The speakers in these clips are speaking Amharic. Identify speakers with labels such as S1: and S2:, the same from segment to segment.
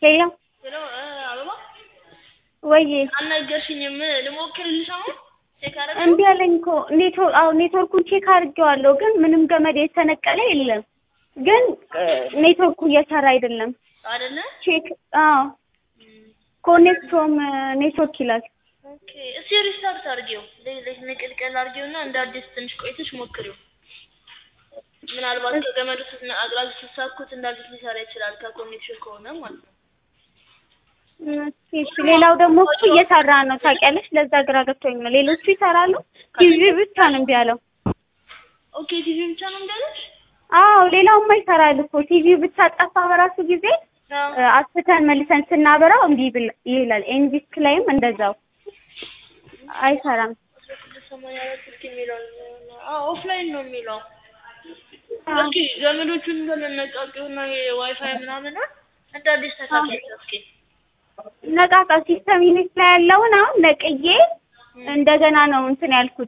S1: ሄሎ
S2: ሄሎ አበባ
S1: ወይ
S2: አናገርሽኝም ልሞክርልሽ አሁን ቼክ አረጋለሁ
S1: እንዴ አለኝ እኮ ኔትወርኩን ቼክ አድርጌዋለሁ ግን ምንም ገመድ የተነቀለ የለም ግን ኔትወርኩ እየሰራ አይደለም
S2: አይደለ
S1: ቼክ ኮኔክት ፍሮም ኔትወርክ ይላል
S2: ኦኬ እሺ ሪስታርት አድርጊው ለነቅልቀል አድርጊውና እንደ አዲስ ትንሽ ቆይተሽ ሞክሪው ምናልባት ከገመዱ አቅራቢ ሲሳኩት እንዳዲስ ሊሰራ ይችላል ከኮኔክሽን ከሆነ ማለት ነው
S1: እሺ ሌላው ደግሞ እኮ እየሰራ ነው ታውቂያለሽ ለዛ ግራ ገብቶኝ ነው ሌሎቹ ይሰራሉ ቲቪ ብቻ ነው እምቢ ያለው
S2: ኦኬ ቲቪ ብቻ ነው እምቢ ያለሽ
S1: አዎ ሌላውማ ይሰራል እኮ ቲቪ ብቻ ጠፋ በራሱ ጊዜ አስተን መልሰን ስናበራው እምቢ ይላል ኤንዲስክ ላይም እንደዛው አይሰራም
S2: ኦፍላይን ነው የሚለው እስኪ ገመዶቹን እንደነቃቂውና የዋይፋይ ምናምን እንደ አዲስ ተካክለሽ እስኪ
S1: ነቃቃ ሲስተም ዩኒት ላይ ያለውን አሁን ነቅዬ እንደገና ነው እንትን ያልኩት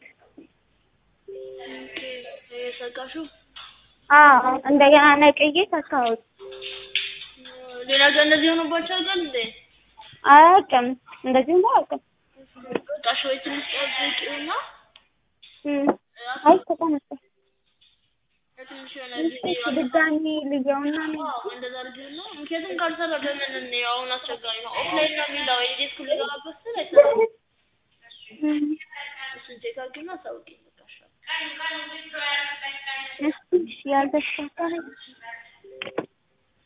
S2: የሰካሹ
S1: እንደገና ነቅዬ ተካሁት
S2: ሌላ እንደዚህ ሆኖባቸው አይደል እንዴ
S1: አያውቅም እንደዚህ ነው አያውቅም
S2: በቃ ሾይ ትንሽ ጠብቂውና
S1: አይ ተቀመጠ
S2: ትንሽ
S1: ድጋሚ ልየውና
S2: እንደዛ አድርጊውና ምክንያቱም ካልሰራ በምን ነው አሁን አስቸጋሪ ነው ኦፍላይን ነው የሚለው የዲስክ ልገባበት ስለ አይሰራም እሱን ቼክ አድርጊና አሳውቂኝ በቃ
S1: እሺ ያልተሻሻለ